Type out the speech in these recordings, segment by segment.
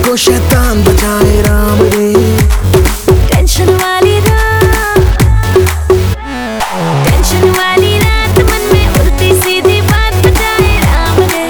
हमको शैतान बचाए राम रे। टेंशन वाली रात, टेंशन वाली रात, मन में उल्टी सीधी बात बचाए राम रे।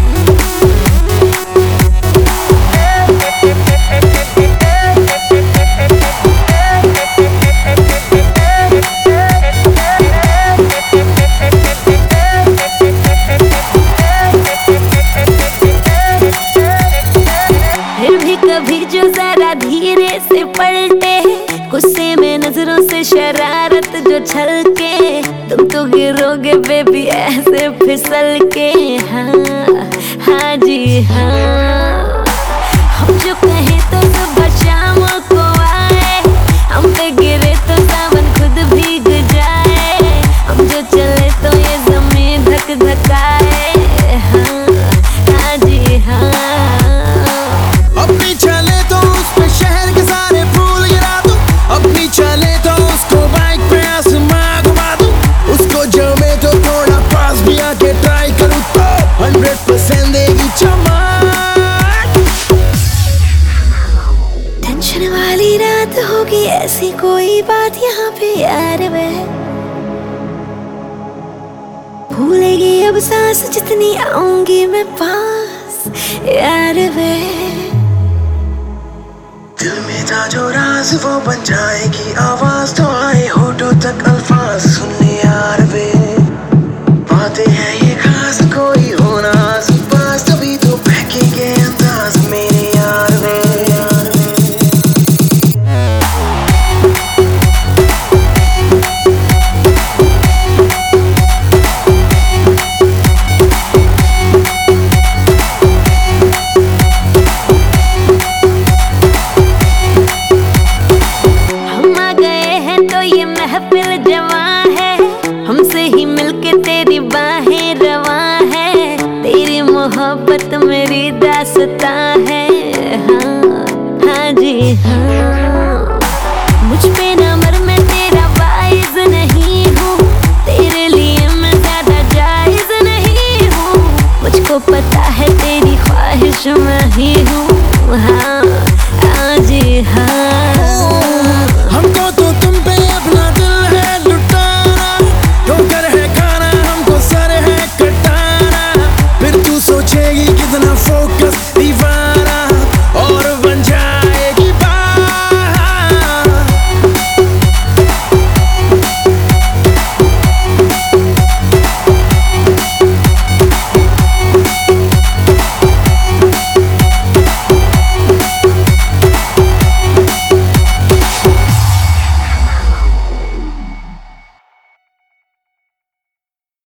फिर भी कभी जो जरा धीरे से पलटे, गुस्से में नजरों से शरारत जो छलके, तुम तो गिरोगे बेबी ऐसे फिसल के। हाँ हाँ जी हाँ, हम जो कहें तो सुबह शाम को आए, हम पे गिरे तो सावन खुद भीग जाए, हम जो चले तो ये जमीन धक धकाए। हाँ हाँ जी हाँ, अपनी चले तो उस पे शहर के सारे फूल गिरा दूं, अपनी चले तो उसको बाइक पे आसमां घुमा दूं, उसको जमे तो थोड़ा पास भी आके ट्राई करूं तो 100% देगी चमक। टेंशन वाली रात होगी ऐसी कोई बात यहाँ पे यार वे, भूलेगी अब सांस जितनी आऊंगी मैं पास यार वे। दिल में था जो राज वो बन जाएगी आवाज, तो आए होठों तक अल्फाज सुनने यार वे। बातें हैं ये खास, कोई होना आस पास, तभी तो बहकेंगे अंदाज मेरे यार वे। महफिल जवां है, हमसे ही मिलके तेरी बाहें रवां है, तेरी मोहब्बत मेरी दास्तां है। हाँ हाँ जी हाँ, मुझ पे ना मर मैं तेरा वाइज नहीं हूँ, तेरे लिए मैं ज्यादा जायज नहीं हूँ, मुझको पता है तेरी ख्वाहिश मैं ही हूँ। हाँ हाँ जी हाँ, हमको